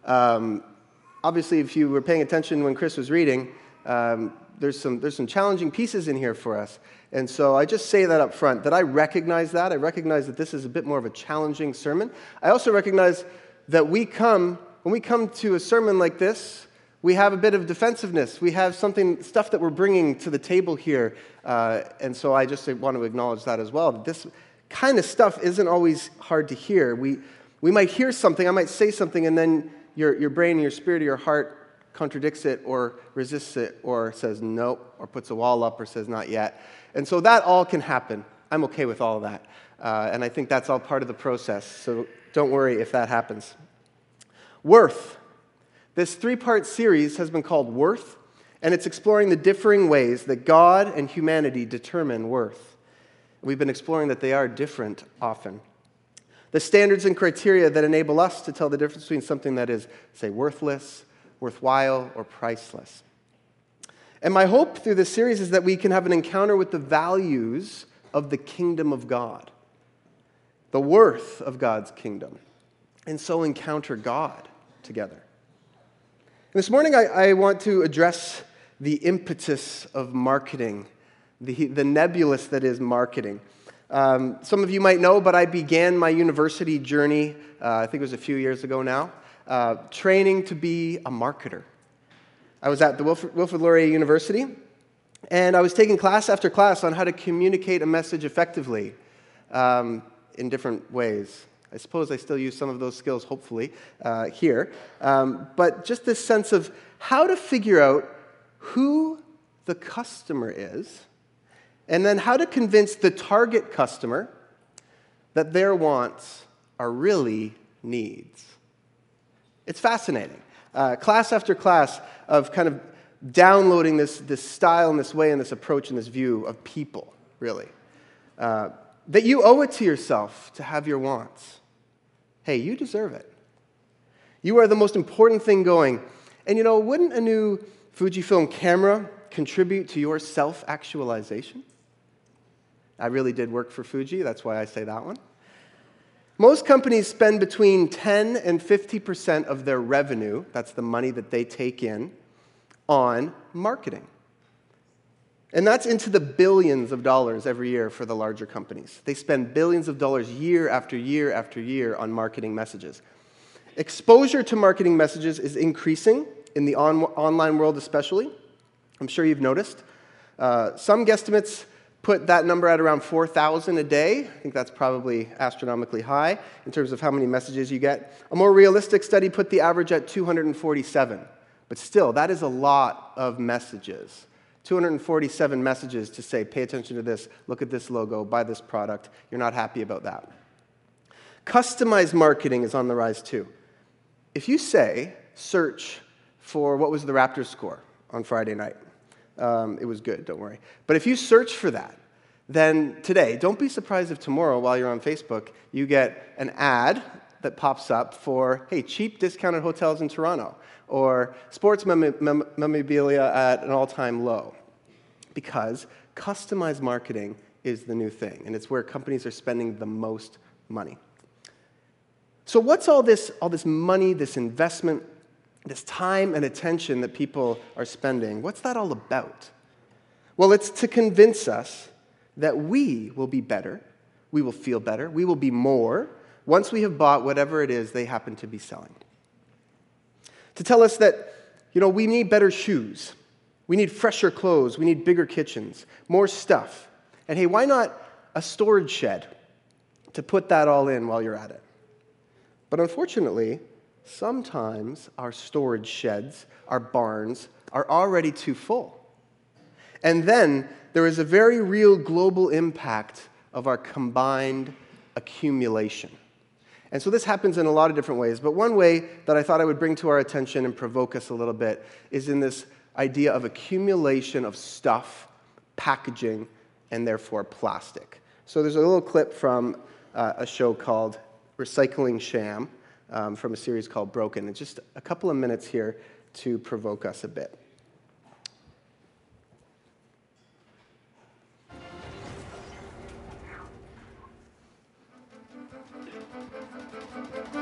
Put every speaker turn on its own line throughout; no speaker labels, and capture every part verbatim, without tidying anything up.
Um, obviously, if you were paying attention when Chris was reading, um, there's some there's some challenging pieces in here for us. And so I just say that up front, that I recognize that. I recognize that this is a bit more of a challenging sermon. I also recognize that we come, when we come to a sermon like this, we have a bit of defensiveness. We have something, stuff that we're bringing to the table here. Uh, and so I just want to acknowledge that as well. This kind of stuff isn't always hard to hear. We we might hear something, I might say something, and then your, your brain and your spirit or your heart contradicts it or resists it or says nope or puts a wall up or says not yet. And so that all can happen. I'm okay with all of that. Uh, and I think that's all part of the process. So don't worry if that happens. Worth. This three-part series has been called Worth, and it's exploring the differing ways that God and humanity determine worth. We've been exploring that they are different often. The standards and criteria that enable us to tell the difference between something that is, say, worthless, worthwhile, or priceless. And my hope through this series is that we can have an encounter with the values of the kingdom of God, the worth of God's kingdom, and so encounter God together. This morning, I, I want to address the impetus of marketing, the, the nebulous that is marketing. Um, some of you might know, but I began my university journey, uh, I think it was a few years ago now, uh, training to be a marketer. I was at the Wilfrid, Wilfrid Laurier University, and I was taking class after class on how to communicate a message effectively um, in different ways. I suppose I still use some of those skills, hopefully, uh, here. Um, but just this sense of how to figure out who the customer is, and then how to convince the target customer that their wants are really needs. It's fascinating. Uh, class after class of kind of downloading this, this style and this way and this approach and this view of people, really. Uh, that you owe it to yourself to have your wants. Hey, you deserve it. You are the most important thing going. And you know, wouldn't a new Fujifilm camera contribute to your self-actualization? I really did work for Fuji, that's why I say that one. Most companies spend between ten and fifty percent of their revenue, that's the money that they take in, on marketing. And that's into the billions of dollars every year for the larger companies. They spend billions of dollars year after year after year on marketing messages. Exposure to marketing messages is increasing in the on- online world especially. I'm sure you've noticed. Uh, some guesstimates put that number at around four thousand a day. I think that's probably astronomically high in terms of how many messages you get. A more realistic study put the average at two hundred forty-seven. But still, that is a lot of messages. two hundred forty-seven messages to say, pay attention to this, look at this logo, buy this product. You're not happy about that. Customized marketing is on the rise too. If you say, search for what was the Raptors score on Friday night, um, it was good, don't worry. But if you search for that, then today, don't be surprised if tomorrow, while you're on Facebook, you get an ad that pops up for, hey, cheap discounted hotels in Toronto, or sports mem- mem- memorabilia at an all-time low. Because customized marketing is the new thing, and it's where companies are spending the most money. So what's all this, all this money, this investment, this time and attention that people are spending? What's that all about? Well, it's to convince us that we will be better, we will feel better, we will be more, once we have bought whatever it is they happen to be selling. To tell us that, you know, we need better shoes, we need fresher clothes, we need bigger kitchens, more stuff. And hey, why not a storage shed to put that all in while you're at it? But unfortunately, sometimes our storage sheds, our barns, are already too full. And then there is a very real global impact of our combined accumulation. And so this happens in a lot of different ways, but one way that I thought I would bring to our attention and provoke us a little bit is in this idea of accumulation of stuff, packaging, and therefore plastic. So there's a little clip from uh, a show called Recycling Sham, um, from a series called Broken. It's just a couple of minutes here to provoke us a bit.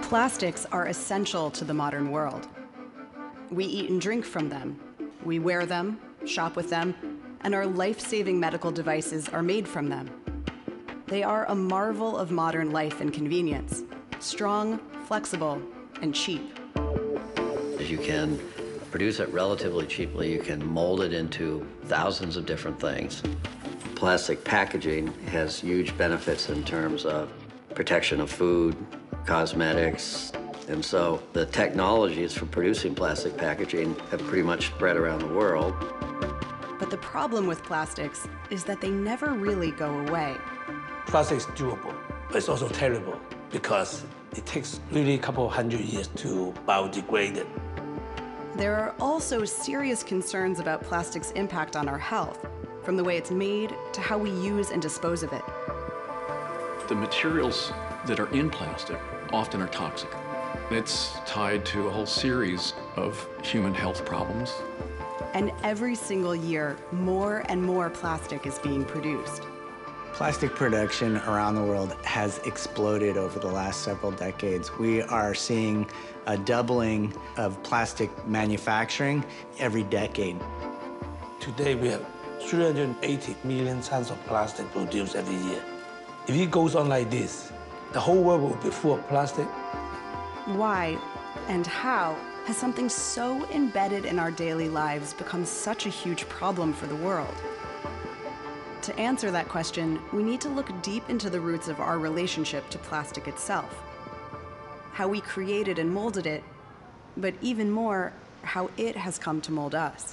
Plastics are essential to the modern world. We eat and drink from them. We wear them, shop with them, and our life-saving medical devices are made from them. They are a marvel of modern life and convenience, strong, flexible, and cheap.
You can produce it relatively cheaply. You can mold it into thousands of different things. Plastic packaging has huge benefits in terms of protection of food, cosmetics, and so the technologies for producing plastic packaging have pretty much spread around the world.
But the problem with plastics is that they never really go away.
Plastic is durable, but it's also terrible because it takes really a couple of hundred years to biodegrade it.
There are also serious concerns about plastic's impact on our health, from the way it's made to how we use and dispose of it.
The materials that are in plastic often are toxic. It's tied to a whole series of human health problems.
And every single year, more and more plastic is being produced.
Plastic production around the world has exploded over the last several decades. We are seeing a doubling of plastic manufacturing every decade.
Today, we have three hundred eighty million tons of plastic produced every year. If it goes on like this, the whole world will be full of plastic.
Why and how has something so embedded in our daily lives become such a huge problem for the world? To answer that question, we need to look deep into the roots of our relationship to plastic itself. How we created and molded it, but even more, how it has come to mold us.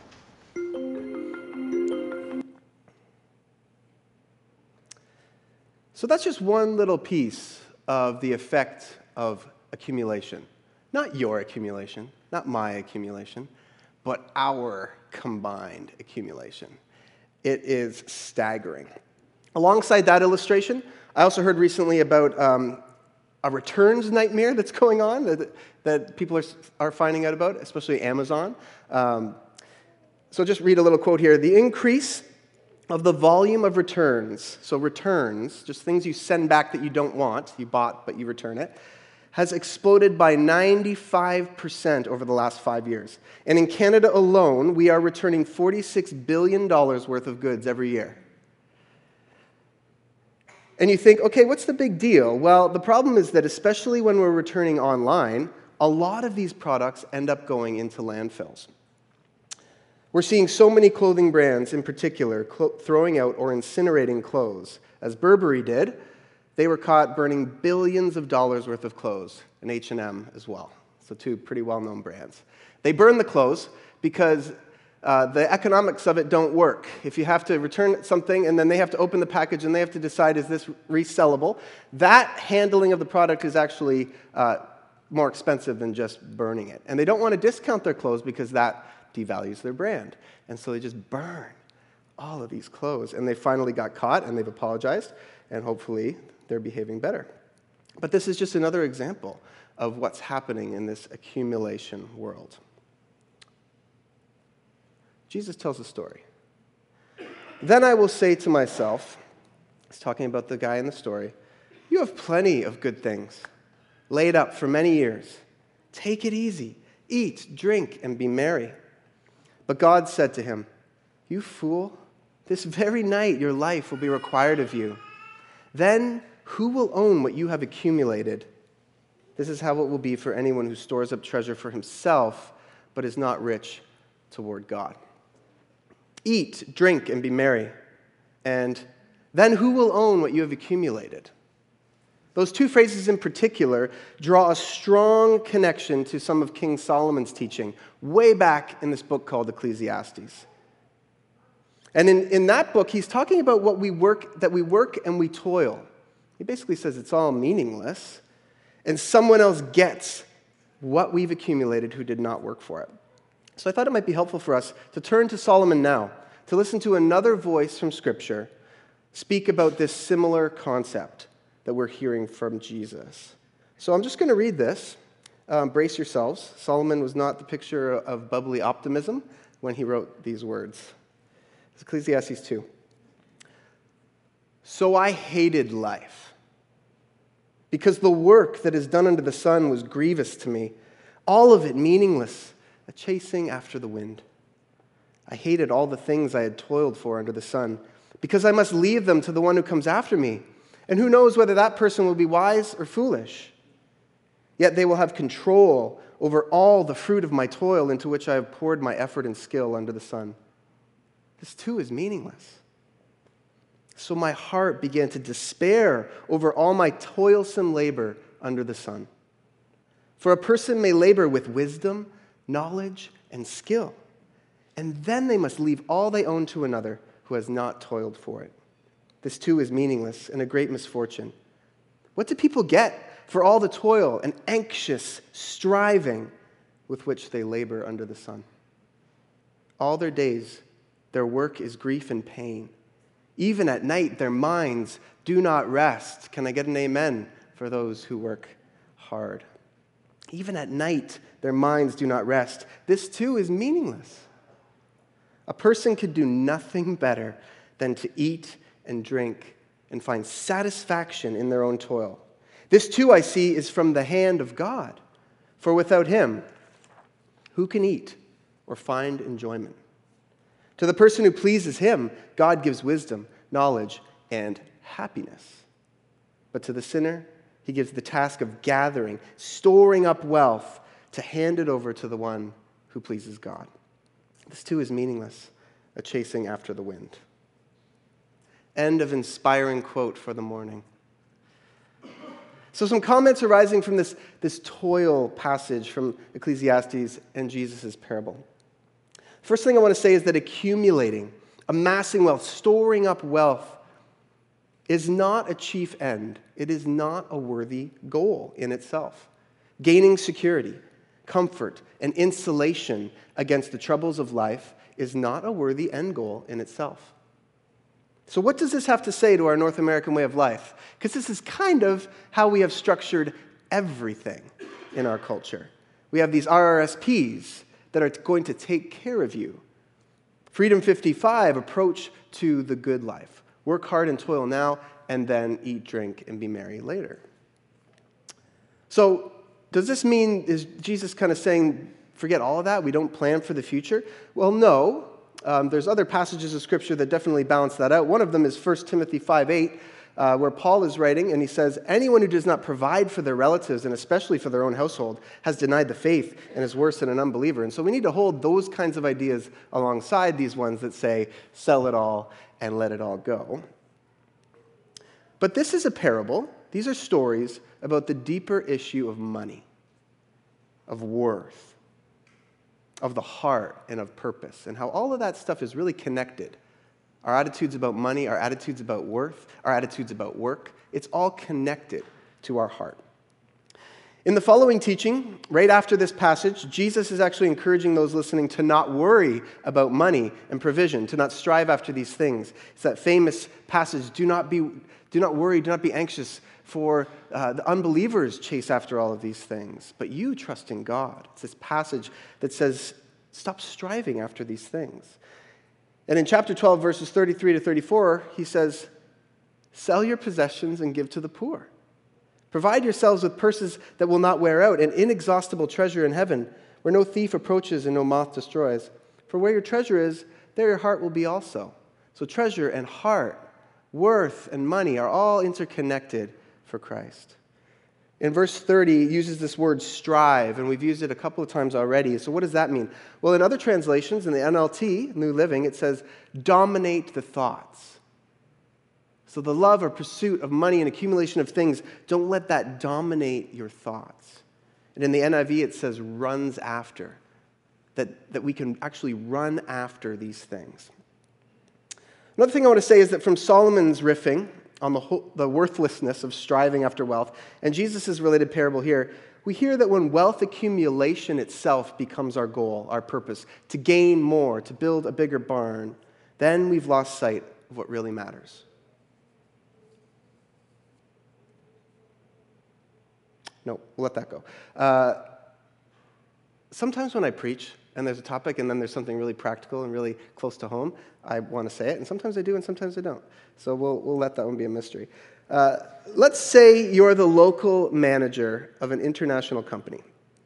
So that's just one little piece of the effect of accumulation. Not your accumulation, not my accumulation, but our combined accumulation. It is staggering. Alongside that illustration, I also heard recently about um, a returns nightmare that's going on that, that people are, are finding out about, especially Amazon. Um, so just read a little quote here. The increase of the volume of returns, so returns, just things you send back that you don't want, you bought but you return it, has exploded by ninety-five percent over the last five years. And in Canada alone, we are returning forty-six billion dollars worth of goods every year. And you think, okay, what's the big deal? Well, the problem is that especially when we're returning online, a lot of these products end up going into landfills. We're seeing so many clothing brands in particular clo- throwing out or incinerating clothes. As Burberry did, they were caught burning billions of dollars worth of clothes, and H and M as well. So two pretty well-known brands. They burn the clothes because uh, the economics of it don't work. If you have to return something and then they have to open the package and they have to decide, is this resellable? That handling of the product is actually uh, more expensive than just burning it. And they don't want to discount their clothes because that devalues their brand. And so they just burn all of these clothes. And they finally got caught and they've apologized, and hopefully they're behaving better. But this is just another example of what's happening in this accumulation world. Jesus tells a story. Then I will say to myself, he's talking about the guy in the story, you have plenty of good things laid up for many years. Take it easy. Eat, drink, and be merry. But God said to him, you fool, this very night your life will be required of you. Then who will own what you have accumulated? This is how it will be for anyone who stores up treasure for himself, but is not rich toward God. Eat, drink, and be merry. And then who will own what you have accumulated? Those two phrases in particular draw a strong connection to some of King Solomon's teaching way back in this book called Ecclesiastes. And in, in that book, he's talking about what we work, that we work and we toil. He basically says it's all meaningless, and someone else gets what we've accumulated who did not work for it. So I thought it might be helpful for us to turn to Solomon now, to listen to another voice from Scripture speak about this similar concept that we're hearing from Jesus. So I'm just going to read this. Um, brace yourselves. Solomon was not the picture of bubbly optimism when he wrote these words. It's Ecclesiastes two. So I hated life, because the work that is done under the sun was grievous to me, all of it meaningless, a chasing after the wind. I hated all the things I had toiled for under the sun, because I must leave them to the one who comes after me. And who knows whether that person will be wise or foolish? Yet they will have control over all the fruit of my toil into which I have poured my effort and skill under the sun. This too is meaningless. So my heart began to despair over all my toilsome labor under the sun. For a person may labor with wisdom, knowledge, and skill, and then they must leave all they own to another who has not toiled for it. This too is meaningless and a great misfortune. What do people get for all the toil and anxious striving with which they labor under the sun? All their days, their work is grief and pain. Even at night, their minds do not rest. Can I get an amen for those who work hard? Even at night, their minds do not rest. This too is meaningless. A person could do nothing better than to eat and drink and find satisfaction in their own toil. This too, I see, is from the hand of God. For without him, who can eat or find enjoyment? To the person who pleases him, God gives wisdom, knowledge, and happiness. But to the sinner, he gives the task of gathering, storing up wealth to hand it over to the one who pleases God. This too is meaningless, a chasing after the wind. End of inspiring quote for the morning. So some comments arising from this, this toil passage from Ecclesiastes and Jesus' parable. First thing I want to say is that accumulating, amassing wealth, storing up wealth is not a chief end. It is not a worthy goal in itself. Gaining security, comfort, and insulation against the troubles of life is not a worthy end goal in itself. So what does this have to say to our North American way of life? Because this is kind of how we have structured everything in our culture. We have these R R S Ps that are going to take care of you. Freedom fifty-five, approach to the good life. Work hard and toil now, and then eat, drink, and be merry later. So does this mean, is Jesus kind of saying, forget all of that, we don't plan for the future? Well, no. Um, there's other passages of Scripture that definitely balance that out. One of them is First Timothy five eight, uh, where Paul is writing, and he says, anyone who does not provide for their relatives, and especially for their own household, has denied the faith and is worse than an unbeliever. And so we need to hold those kinds of ideas alongside these ones that say, sell it all and let it all go. But this is a parable. These are stories about the deeper issue of money, of worth, of the heart, and of purpose, and how all of that stuff is really connected. Our attitudes about money, our attitudes about worth, our attitudes about work, it's all connected to our heart. In the following teaching, right after this passage, Jesus is actually encouraging those listening to not worry about money and provision, to not strive after these things. It's that famous passage, do not be, do not worry, do not be anxious, for uh, the unbelievers chase after all of these things, but you trust in God. It's this passage that says, stop striving after these things. And in chapter twelve, verses thirty-three to thirty-four, he says, sell your possessions and give to the poor. Provide yourselves with purses that will not wear out, an inexhaustible treasure in heaven, where no thief approaches and no moth destroys. For where your treasure is, there your heart will be also. So treasure and heart, worth and money are all interconnected for Christ. In verse thirty, it uses this word strive, and we've used it a couple of times already. So what does that mean? Well, in other translations, in the N L T, New Living, it says, dominate the thoughts. So the love or pursuit of money and accumulation of things, don't let that dominate your thoughts. And in the N I V, it says runs after, that, that we can actually run after these things. Another thing I want to say is that from Solomon's riffing on the, whole, the worthlessness of striving after wealth, and Jesus' related parable here, we hear that when wealth accumulation itself becomes our goal, our purpose, to gain more, to build a bigger barn, then we've lost sight of what really matters. No, we'll let that go. Uh, sometimes when I preach, and there's a topic, and then there's something really practical and really close to home, I want to say it, and sometimes I do, and sometimes I don't. So we'll we'll let that one be a mystery. Uh, let's say you're the local manager of an international company.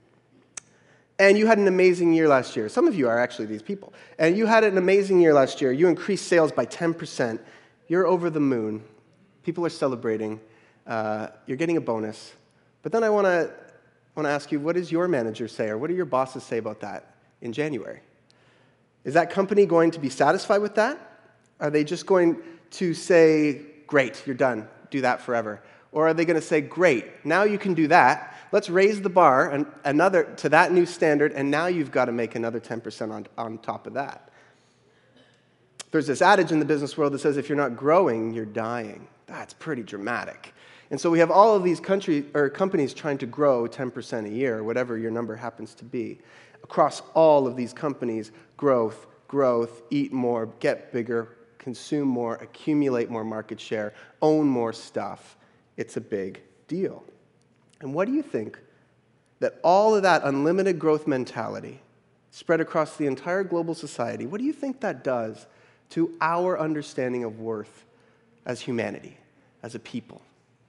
And you had an amazing year last year. Some of you are actually these people. And you had an amazing year last year. You increased sales by ten percent. You're over the moon. People are celebrating. Uh, you're getting a bonus. But then I want to want to ask you, what does your manager say, or what do your bosses say about that in January? Is that company going to be satisfied with that? Are they just going to say, great, you're done, do that forever? Or are they going to say, great, now you can do that, let's raise the bar and another to that new standard, and now you've got to make another ten percent on, on top of that? There's this adage in the business world that says if you're not growing, you're dying. That's pretty dramatic. And so we have all of these country, or companies trying to grow ten percent a year, whatever your number happens to be. Across all of these companies, growth, growth, eat more, get bigger, consume more, accumulate more market share, own more stuff. It's a big deal. And what do you think that all of that unlimited growth mentality spread across the entire global society, what do you think that does to our understanding of worth as humanity, as a people?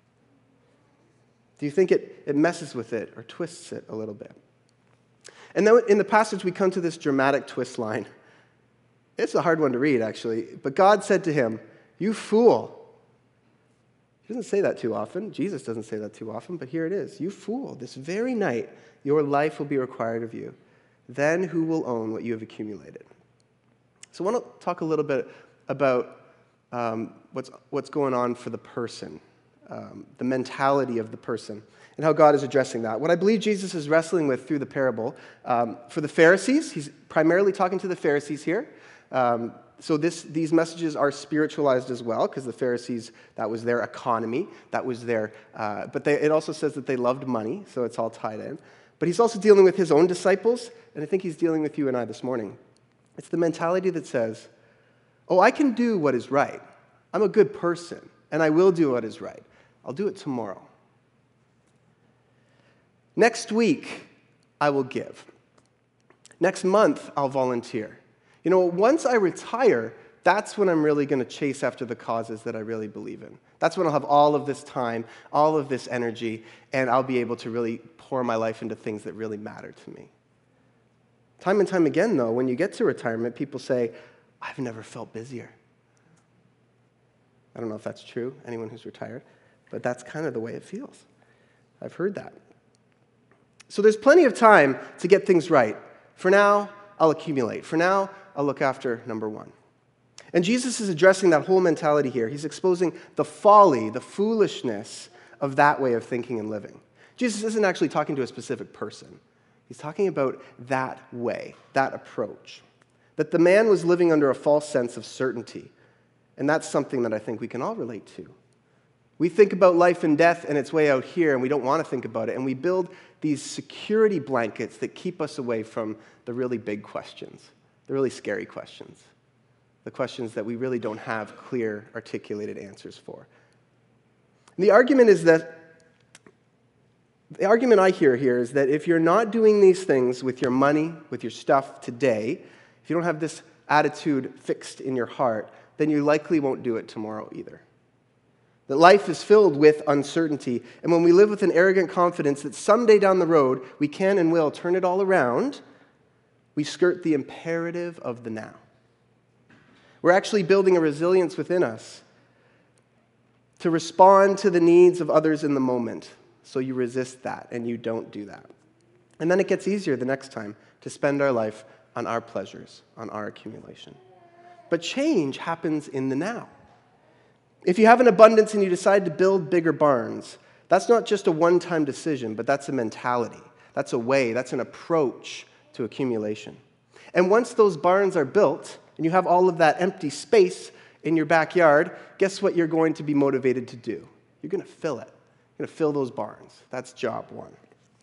Do you think it, it messes with it or twists it a little bit? And then in the passage, we come to this dramatic twist line. It's a hard one to read, actually. But God said to him, "You fool." He doesn't say that too often. Jesus doesn't say that too often, but here it is. "You fool, this very night your life will be required of you. Then who will own what you have accumulated?" So I want to talk a little bit about um, what's, what's going on for the person. Um, the mentality of the person, and how God is addressing that. What I believe Jesus is wrestling with through the parable, um, for the Pharisees, he's primarily talking to the Pharisees here. Um, so this, these messages are spiritualized as well, because the Pharisees, that was their economy, that was their, uh, but they, it also says that they loved money, so it's all tied in. But he's also dealing with his own disciples, and I think he's dealing with you and I this morning. It's the mentality that says, oh, I can do what is right. I'm a good person, and I will do what is right. I'll do it tomorrow. Next week, I will give. Next month, I'll volunteer. You know, once I retire, that's when I'm really going to chase after the causes that I really believe in. That's when I'll have all of this time, all of this energy, and I'll be able to really pour my life into things that really matter to me. Time and time again, though, when you get to retirement, people say, I've never felt busier. I don't know if that's true, anyone who's retired. But that's kind of the way it feels. I've heard that. So there's plenty of time to get things right. For now, I'll accumulate. For now, I'll look after number one. And Jesus is addressing that whole mentality here. He's exposing the folly, the foolishness of that way of thinking and living. Jesus isn't actually talking to a specific person. He's talking about that way, that approach. That the man was living under a false sense of certainty. And that's something that I think we can all relate to. We think about life and death and it's way out here, and we don't want to think about it. And we build these security blankets that keep us away from the really big questions, the really scary questions, the questions that we really don't have clear, articulated answers for. And the argument is that, the argument I hear here is that if you're not doing these things with your money, with your stuff today, if you don't have this attitude fixed in your heart, then you likely won't do it tomorrow either. That life is filled with uncertainty, and when we live with an arrogant confidence that someday down the road we can and will turn it all around, we skirt the imperative of the now. We're actually building a resilience within us to respond to the needs of others in the moment, so you resist that and you don't do that. And then it gets easier the next time to spend our life on our pleasures, on our accumulation. But change happens in the now. If you have an abundance and you decide to build bigger barns, that's not just a one-time decision, but that's a mentality. That's a way, that's an approach to accumulation. And once those barns are built, and you have all of that empty space in your backyard, guess what you're going to be motivated to do? You're going to fill it. You're going to fill those barns. That's job one.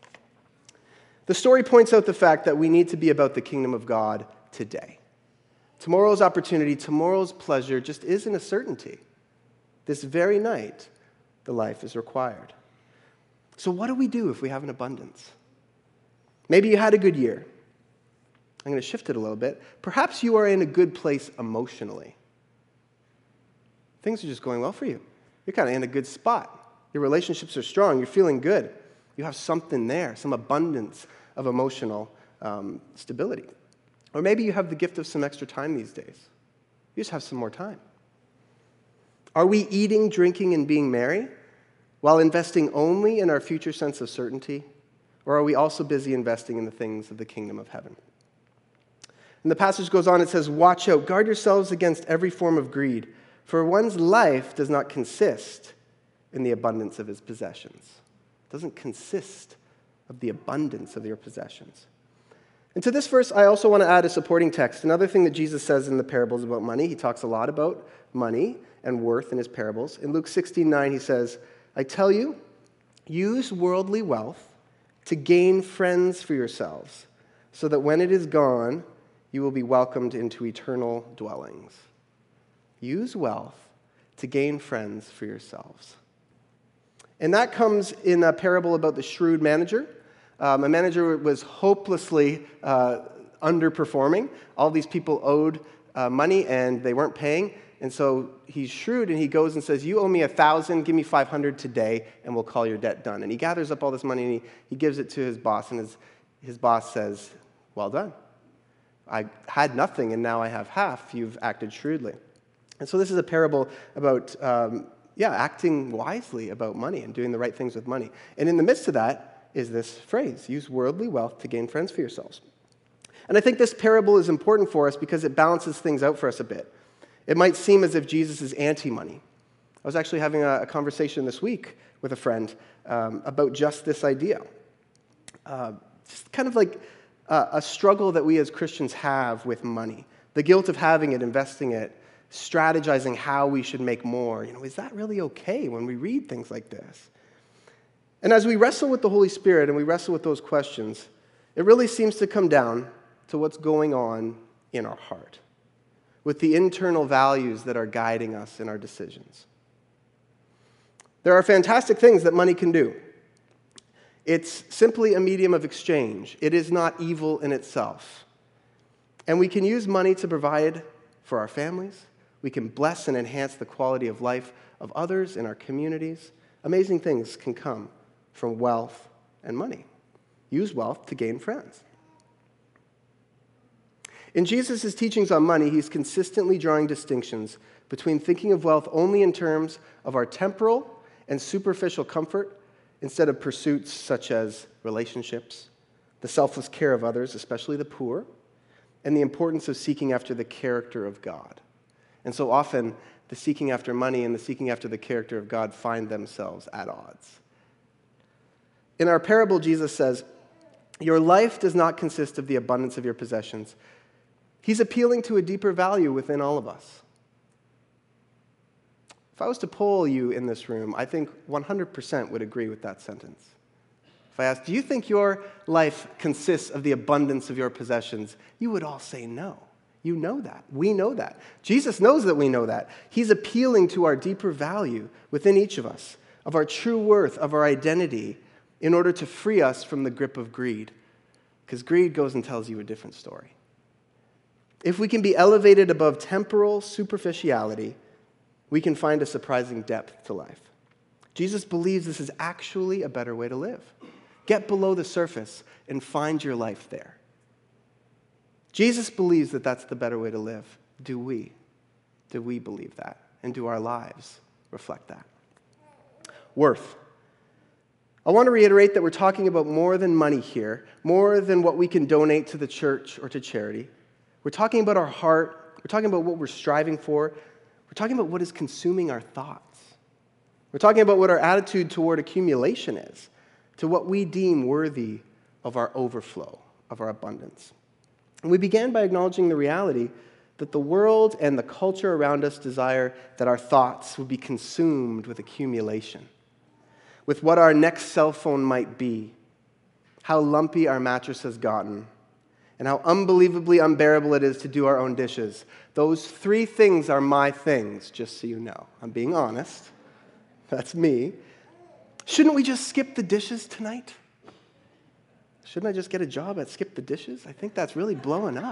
The story points out the fact that we need to be about the kingdom of God today. Tomorrow's opportunity, tomorrow's pleasure just isn't a certainty. This very night, the life is required. So what do we do if we have an abundance? Maybe you had a good year. I'm going to shift it a little bit. Perhaps you are in a good place emotionally. Things are just going well for you. you're kind of in a good spot. Your relationships are strong. You're feeling good. You have something there, some abundance of emotional um, stability. Or maybe you have the gift of some extra time these days. You just have some more time. Are we eating, drinking, and being merry while investing only in our future sense of certainty? Or are we also busy investing in the things of the kingdom of heaven? And the passage goes on, it says, watch out, guard yourselves against every form of greed, for one's life does not consist in the abundance of his possessions. It doesn't consist of the abundance of your possessions. And to this verse, I also want to add a supporting text. Another thing that Jesus says in the parables about money, he talks a lot about money and worth in his parables. In Luke sixteen nine, he says, I tell you, use worldly wealth to gain friends for yourselves, so that when it is gone, you will be welcomed into eternal dwellings. Use wealth to gain friends for yourselves. And that comes in a parable about the shrewd manager. Um, a manager was hopelessly uh, underperforming. All these people owed uh, money and they weren't paying. And so he's shrewd and he goes and says, you owe me a thousand, give me five hundred today and we'll call your debt done. And he gathers up all this money and he, he gives it to his boss, and his, his boss says, well done. I had nothing and now I have half. You've acted shrewdly. And so this is a parable about, um, yeah, acting wisely about money and doing the right things with money. And in the midst of that is this phrase, use worldly wealth to gain friends for yourselves. And I think this parable is important for us because it balances things out for us a bit. It might seem as if Jesus is anti-money. I was actually having a, a conversation this week with a friend um, about just this idea. Uh, just kind of like uh, a struggle that we as Christians have with money. The guilt of having it, investing it, strategizing how we should make more. You know, is that really okay when we read things like this? And as we wrestle with the Holy Spirit and we wrestle with those questions, it really seems to come down to what's going on in our heart, with the internal values that are guiding us in our decisions. There are fantastic things that money can do. It's simply a medium of exchange. It is not evil in itself. And we can use money to provide for our families. We can bless and enhance the quality of life of others in our communities. Amazing things can come from wealth and money. Use wealth to gain friends. In Jesus' teachings on money, he's consistently drawing distinctions between thinking of wealth only in terms of our temporal and superficial comfort instead of pursuits such as relationships, the selfless care of others, especially the poor, and the importance of seeking after the character of God. And so often, the seeking after money and the seeking after the character of God find themselves at odds. In our parable, Jesus says, your life does not consist of the abundance of your possessions. He's appealing to a deeper value within all of us. If I was to poll you in this room, I think one hundred percent would agree with that sentence. If I asked, do you think your life consists of the abundance of your possessions? You would all say no. You know that. We know that. Jesus knows that we know that. He's appealing to our deeper value within each of us, of our true worth, of our identity, in order to free us from the grip of greed. Because greed goes and tells you a different story. If we can be elevated above temporal superficiality, we can find a surprising depth to life. Jesus believes this is actually a better way to live. Get below the surface and find your life there. Jesus believes that that's the better way to live. Do we? Do we believe that? And do our lives reflect that? Worth. I want to reiterate that we're talking about more than money here, more than what we can donate to the church or to charity. We're talking about our heart. We're talking about what we're striving for. We're talking about what is consuming our thoughts. We're talking about what our attitude toward accumulation is, to what we deem worthy of our overflow, of our abundance. And we began by acknowledging the reality that the world and the culture around us desire that our thoughts would be consumed with accumulation, with what our next cell phone might be, how lumpy our mattress has gotten, and how unbelievably unbearable it is to do our own dishes. Those three things are my things, just so you know. I'm being honest. That's me. Shouldn't we just skip the dishes tonight? Shouldn't I just get a job at Skip the Dishes? I think that's really blowing up.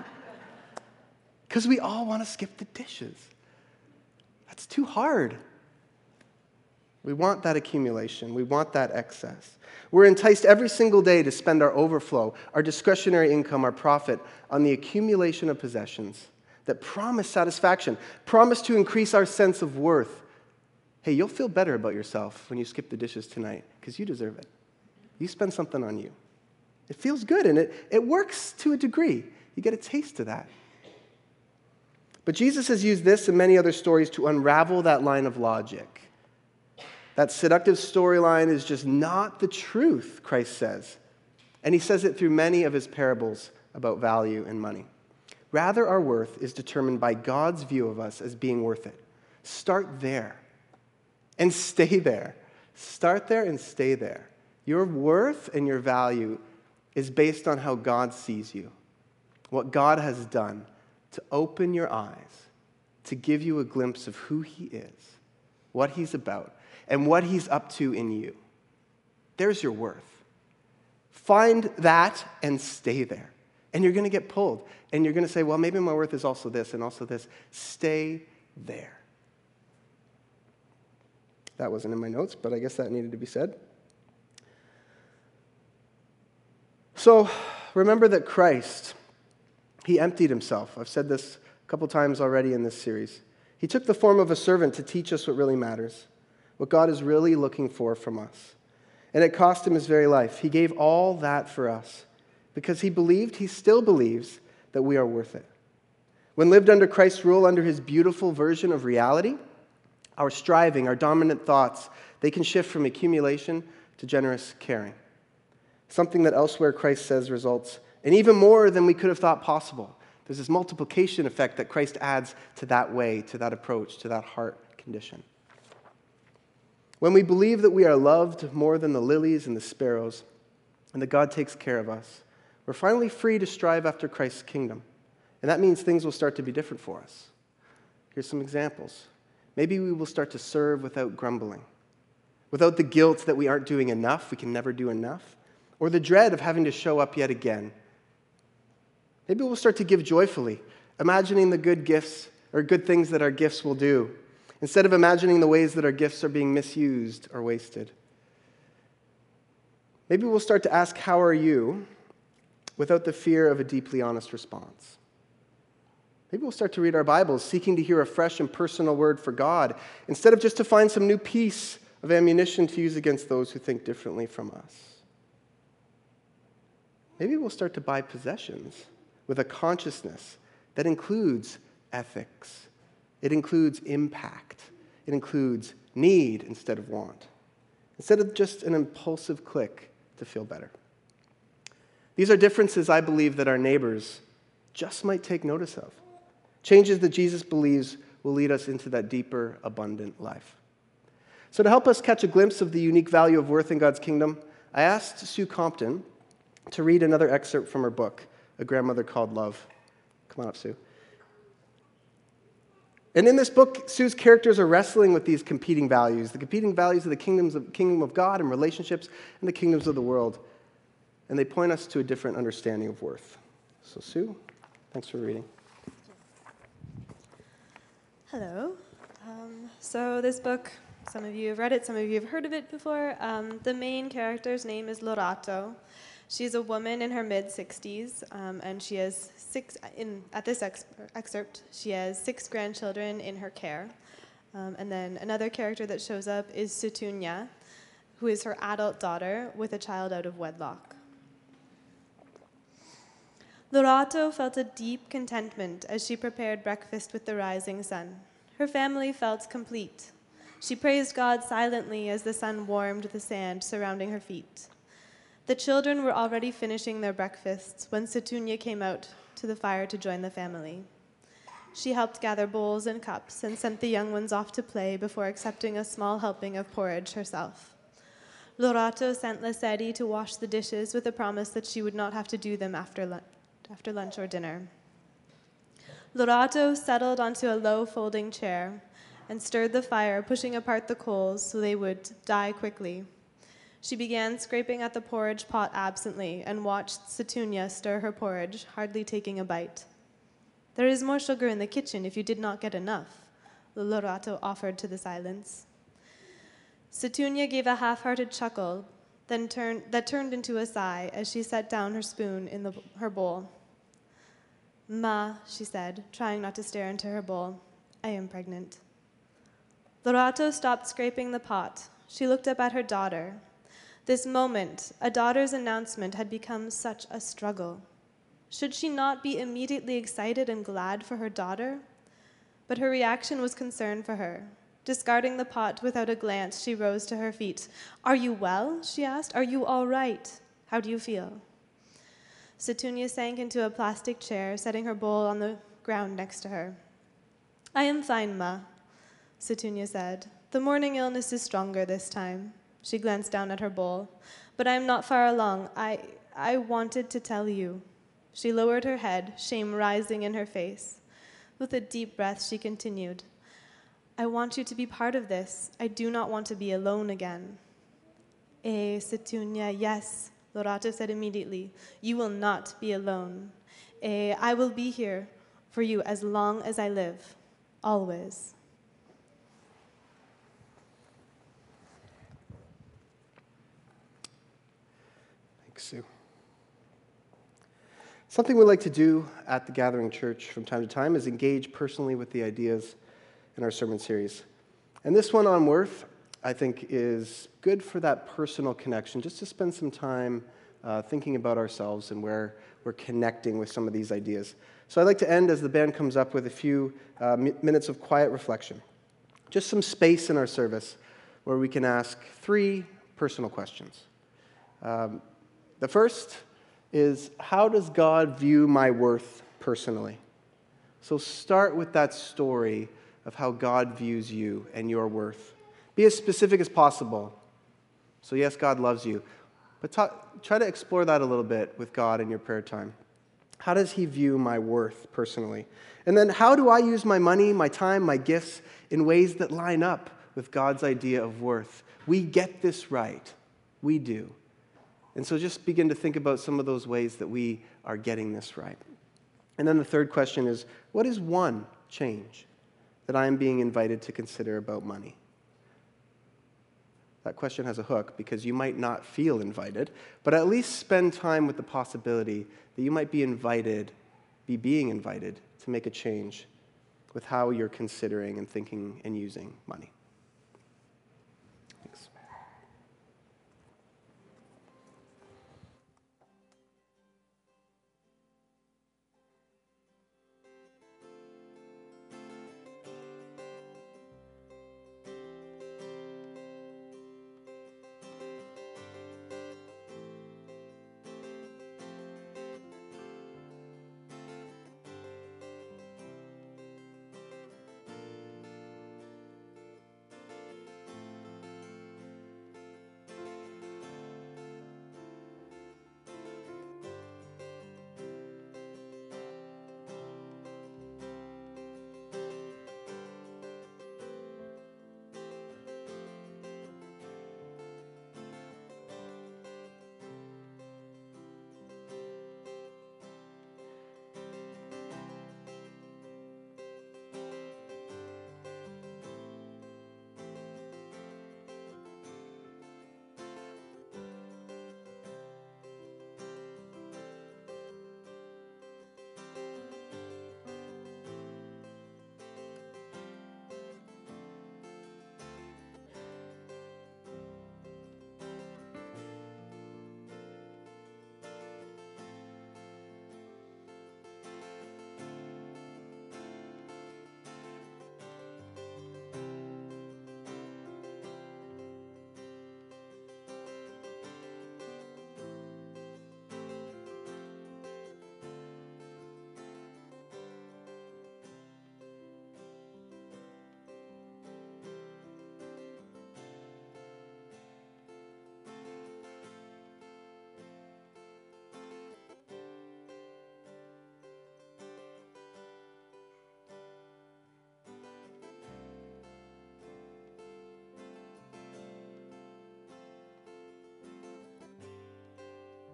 Because we all want to skip the dishes. That's too hard. We want that accumulation. We want that excess. We're enticed every single day to spend our overflow, our discretionary income, our profit on the accumulation of possessions that promise satisfaction, promise to increase our sense of worth. Hey, you'll feel better about yourself when you skip the dishes tonight because you deserve it. You spend something on you. It feels good, and it, it works to a degree. You get a taste of that. But Jesus has used this and many other stories to unravel that line of logic. That seductive storyline is just not the truth, Christ says. And he says it through many of his parables about value and money. Rather, our worth is determined by God's view of us as being worth it. Start there and stay there. Start there and stay there. Your worth and your value is based on how God sees you, what God has done to open your eyes, to give you a glimpse of who he is, what he's about, and what he's up to in you. There's your worth. Find that and stay there. And you're going to get pulled. And you're going to say, well, maybe my worth is also this and also this. Stay there. That wasn't in my notes, but I guess that needed to be said. So remember that Christ, he emptied himself. I've said this a couple times already in this series. He took the form of a servant to teach us what really matters, what God is really looking for from us. And it cost him his very life. He gave all that for us because he believed, he still believes, that we are worth it. When lived under Christ's rule, under his beautiful version of reality, our striving, our dominant thoughts, they can shift from accumulation to generous caring. Something that elsewhere Christ says results in even more than we could have thought possible. There's this multiplication effect that Christ adds to that way, to that approach, to that heart condition. When we believe that we are loved more than the lilies and the sparrows, and that God takes care of us, we're finally free to strive after Christ's kingdom. And that means things will start to be different for us. Here's some examples. Maybe we will start to serve without grumbling, without the guilt that we aren't doing enough, we can never do enough, or the dread of having to show up yet again. Maybe we'll start to give joyfully, imagining the good gifts or good things that our gifts will do, instead of imagining the ways that our gifts are being misused or wasted. Maybe we'll start to ask, how are you, without the fear of a deeply honest response. Maybe we'll start to read our Bibles, seeking to hear a fresh and personal word for God, instead of just to find some new piece of ammunition to use against those who think differently from us. Maybe we'll start to buy possessions with a consciousness that includes ethics. It includes impact. It includes need instead of want, instead of just an impulsive click to feel better. These are differences I believe that our neighbors just might take notice of. Changes that Jesus believes will lead us into that deeper, abundant life. So to help us catch a glimpse of the unique value of worth in God's kingdom, I asked Sue Compton to read another excerpt from her book, A Grandmother Called Love. Come on up, Sue. And in this book, Sue's characters are wrestling with these competing values, the competing values of the kingdoms of, kingdom of God and relationships and the kingdoms of the world. And they point us to a different understanding of worth. So, Sue, thanks for reading.
Hello. Um, so this book, some of you have read it, some of you have heard of it before. Um, the main character's name is Lorato. She's a woman in her mid-sixties, um, and she has six, in, at this ex- excerpt, she has six grandchildren in her care. Um, and then another character that shows up is Sutunya, who is her adult daughter with a child out of wedlock. Lorato felt a deep contentment as she prepared breakfast with the rising sun. Her family felt complete. She praised God silently as the sun warmed the sand surrounding her feet. The children were already finishing their breakfasts when Sutunya came out to the fire to join the family. She helped gather bowls and cups and sent the young ones off to play before accepting a small helping of porridge herself. Lorato sent Laseri to wash the dishes with a promise that she would not have to do them after lunch. after lunch or dinner. Lorato settled onto a low folding chair and stirred the fire, pushing apart the coals so they would die quickly. She began scraping at the porridge pot absently and watched Sutunya stir her porridge, hardly taking a bite. "There is more sugar in the kitchen if you did not get enough," Lorato offered to the silence. Setunia gave a half-hearted chuckle then turned, that turned into a sigh as she set down her spoon in the, her bowl. Ma, she said, trying not to stare into her bowl, I am pregnant. Lorato stopped scraping the pot. She looked up at her daughter. This moment, a daughter's announcement, had become such a struggle. Should she not be immediately excited and glad for her daughter? But her reaction was concern for her. Discarding the pot without a glance, she rose to her feet. Are you well? She asked. Are you all right? How do you feel? Setunia sank into a plastic chair, setting her bowl on the ground next to her. I am fine, Ma, Setunia said. The morning illness is stronger this time. She glanced down at her bowl. But I am not far along. I, I wanted to tell you. She lowered her head, shame rising in her face. With a deep breath, she continued. I want you to be part of this. I do not want to be alone again. Eh, Setunia, yes, Lorato said immediately. You will not be alone. Eh, I will be here for you as long as I live, always.
Thanks, Sue. Something we like to do at the Gathering Church from time to time is engage personally with the ideas in our sermon series. And this one on worth, I think, is good for that personal connection, just to spend some time uh, thinking about ourselves and where we're connecting with some of these ideas. So I'd like to end as the band comes up with a few uh, mi- minutes of quiet reflection. Just some space in our service where we can ask three personal questions. Um, the first is, how does God view my worth personally? So start with that story of how God views you and your worth. Be as specific as possible. So yes, God loves you, but talk, try to explore that a little bit with God in your prayer time. How does he view my worth personally? And then how do I use my money, my time, my gifts in ways that line up with God's idea of worth? We get this right. We do. And so just begin to think about some of those ways that we are getting this right. And then the third question is, what is one change that I am being invited to consider about money? That question has a hook because you might not feel invited, but at least spend time with the possibility that you might be invited, be being invited to make a change with how you're considering and thinking and using money.